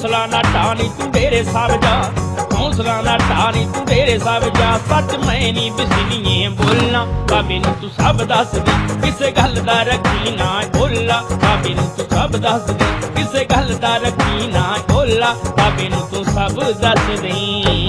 हौसला ना ढानी तू डेरे साब जा, हौसला ना ढानी तू डेरे साब जा। सच मैं नहीं बिसनीए बोलना बाबे नूं तू सब दस दी, किसे गल दा रखी ना बोला बाबे नूं तू सब दस दी, किसे गल दा रखी ना बोला बाबे नूं तू सब दस दी।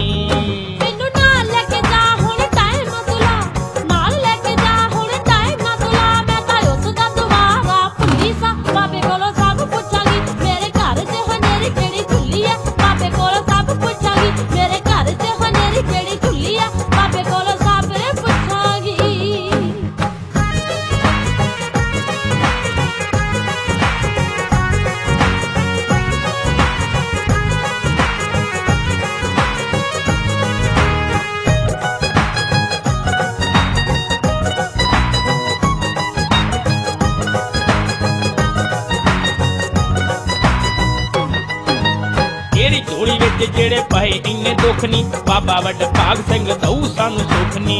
झोली विच जेड़े पाए इन्ने दुख नी, बाबा वड भाग सिंह दऊ सानू सुख नी।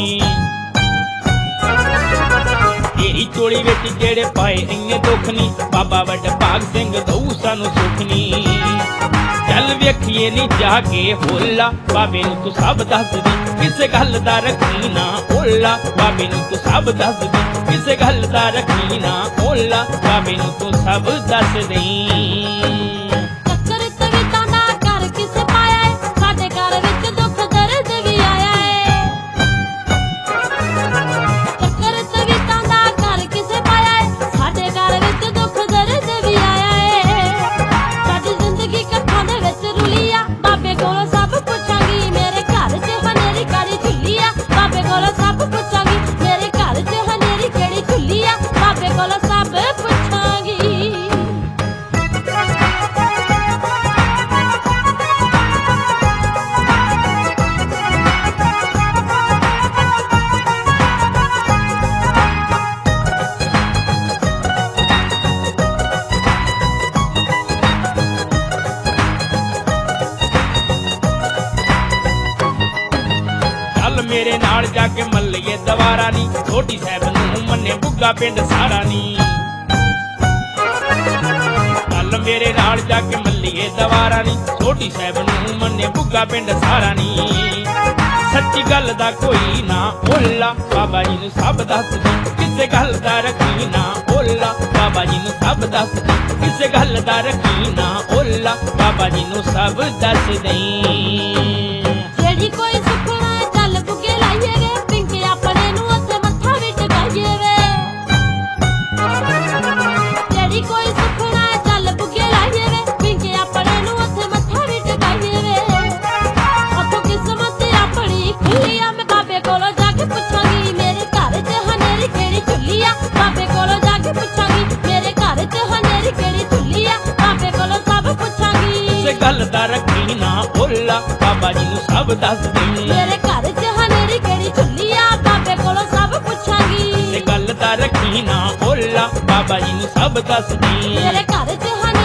तेरी झोली विच जेड़े पाए इन्ने दुख नी, बाबा वड भाग सिंह दऊ सानू सुख नी। चल वेखिए नी जाके होला बाबे नूं तू सब दस दी, किसे गल दा रखी ना ओला बाबे नूं तू सब दस दी, किसे गल दा रखी ना ओला बाबे नूं तू सब दस दी। मेरे नाल जाके मल्लिए दवारा नी, छोटी साहब नूं मन्ने बुग्गा पिंड सारा नी। चल मेरे नाल जाके मल्लिए दवारा नी, छोटी साहब नूं मन्ने बुग्गा पिंड सारा नी। सच्ची गल दा कोई ना ओला बाबा जी नूं सब दस दी, किसे गल दा रखी ना ओला बाबा जी नूं सब दस दी, किसे गल दा रखी ना ओला बाबा जी नूं सब दस दी। जेड़ी कोई सुखना चल बुगे लाइए रे, पिंके अपने नूं उत्थे मत्था भी टकाइए वे। जेड़ी कोई सुखना चल बुगे लाइए रे, पिंके अपने नूं उत्थे मत्था भी टकाइए वे। उत्थों किस्मत अपनी खुली आ, मैं बाबे कोलों जाके पुछांगी मेरे घर च हनेरी केड़ी चुल्ली आ। बाबे कोलों जाके पुछांगी मेरे घर च हनेरी केड़ी चुल्ली आ, बाबे कोलों सब पुछांगी। किसे गल दा रखी ना ओला बाबा जी नूं सब दस दी, मेरे घर च हनेरी केड़ी चुल्ली आ, बाबे कोलों सब पुछांगी। किसे गल दा रखी ना ओला बाबा जी नूं सब दस दी, मेरे घर च